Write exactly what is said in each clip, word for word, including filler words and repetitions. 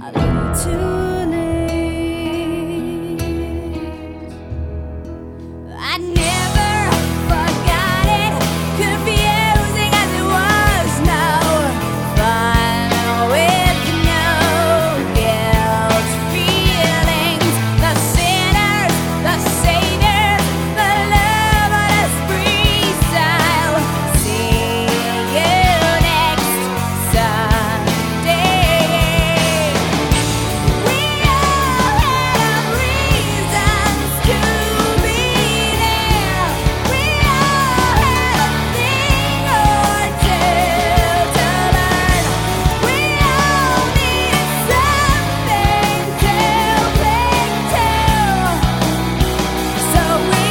a little too late. I never forgot it, confusing as it was. No fun with no guilt feelings. The sinners, the saviors, the loveless freestyle. See you next Sunday. We all have reasons to be there. We all had a thing or two to learn. We all needed something to cling to, so we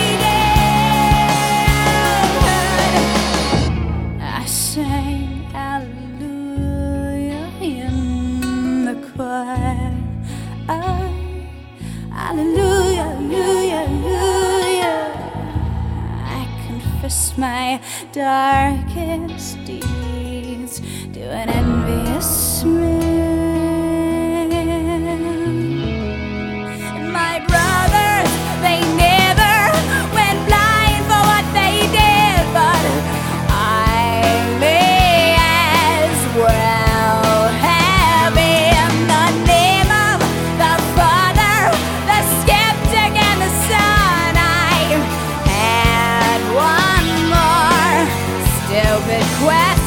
did. I sang hallelujah in the choir. I, hallelujah, hallelujah, hallelujah. I confess my darkest deeds to an envious man. And my brothers, they never went blind for what they did, but I may as well have in the name of the Father, the skeptic, and the Son. I had one more stupid question.